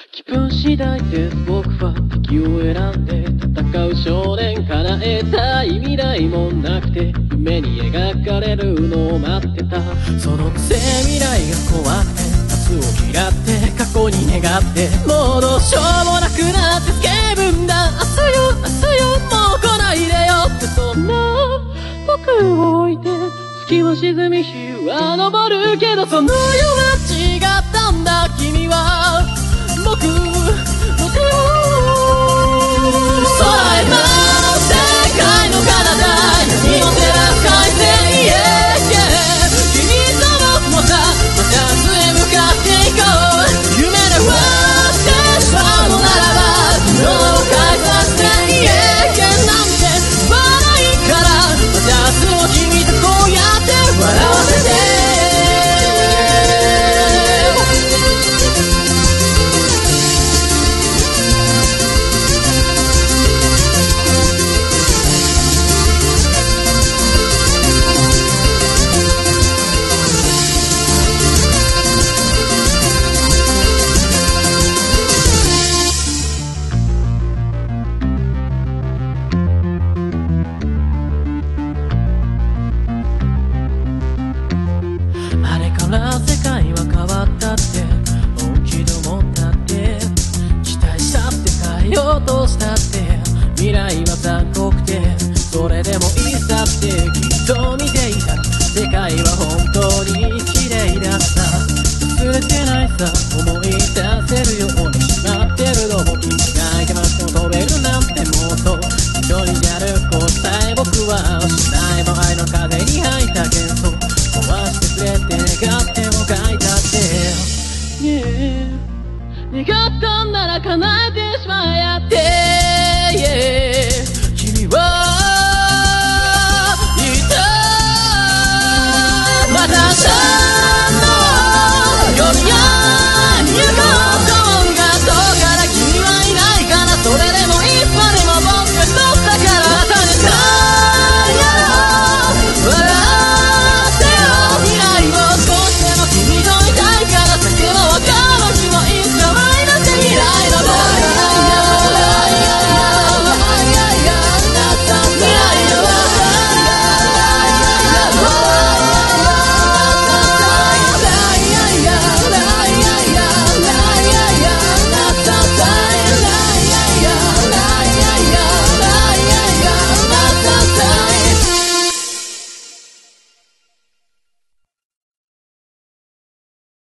気分次第で僕は敵を選んで戦う少年。叶えたい未来もなくて夢に描かれるのを待ってた。そのくせ未来が怖くて明日を嫌って過去に願ってもうどうしようもなくなってスケーブンだ。明日よ明日よもう来ないでよって、そんな僕を置いて月は沈み日は昇るけど、その夜は違ったんだ。君は僕よ空へ舞う世界の彼方、闇を照らす海線、君と僕もさ、また明日へ向かっていこう。夢でファーしてしまうのならば昨日を変えさせてなんて言わないから、また明日を君とこうやって笑わせて。世界は変わったって本気で思ったって、期待したって変えようとしたって、未来は残酷でそれでもいいさってきっと見ていた。世界は本当に綺麗だった。忘れてないさ、思い出せるようにしまってるのも君がいてます求めるなんてもっと一人である答え僕は失えば愛の風に吐いた幻想壊してくれて願っても書いたって、願ったんなら叶えてしまえやって。